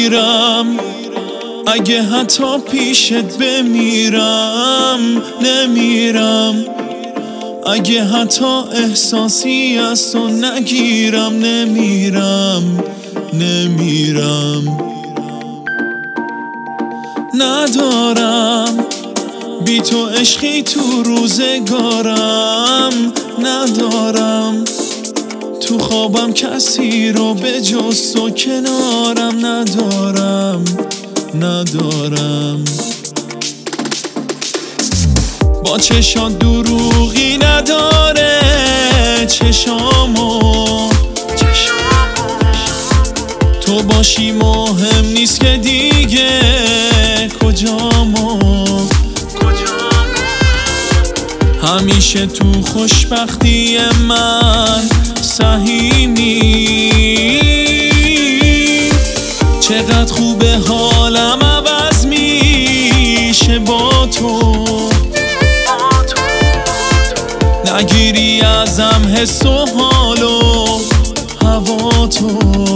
نمیرم، اگه حتی پیشت بمیرم نمیرم، اگه حتی احساسی از تو نگیرم نمیرم نمیرم. ندارم بی تو عشقی تو روزگارم، ندارم تو خوابم کسی رو به جز تو کنارم، ندارم ندارم. با چشات دروغی نداره چشامو، تو باشی مهم نیست که دیگه کجامو، همیشه تو خوشبختی من سهیمی. چقدر خوبه حالم عوض میشه با تو، نگیری ازم حس و حال و هوا تو.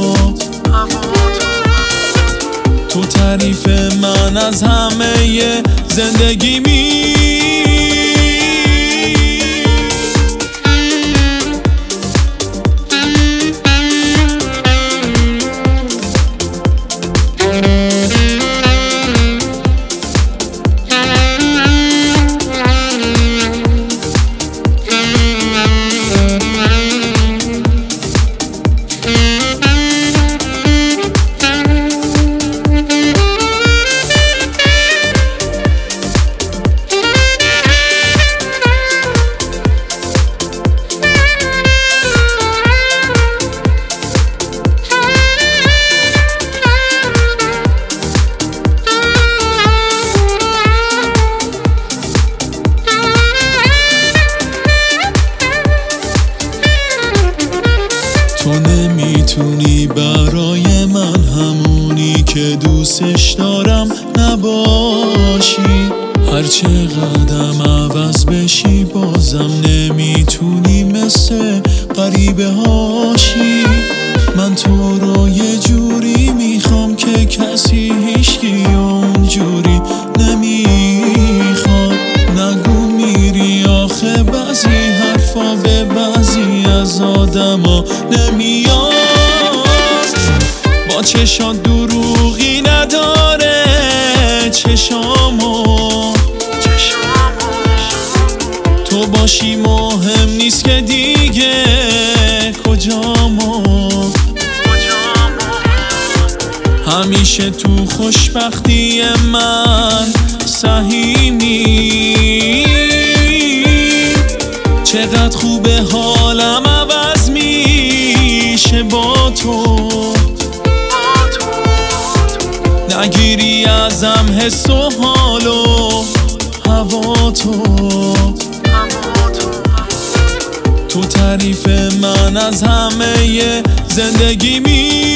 تو تعریف من از همه زندگی می. تو نمیتونی برای من همونی که دوستش دارم نباشی، هرچه قدم عوض بشی بازم نمیتونی مثل غریبه هاشی. من تو رو یه جوری میخوام که کسی هیچکی اونجوری نمیخواد. نگو میری آخه بعضی حرفا به بعضی از آدما نمیاد. با چشات دروغی نداره چشامو، تو باشی مهم نیست که دیگه کجامو، همیشه تو خوشبختی من سهیمی. چقدر خوبه حالم عوض میشه با تو، نگیری ازم حس و حال و هوا تو. تو تعریف من از همه زندگی می.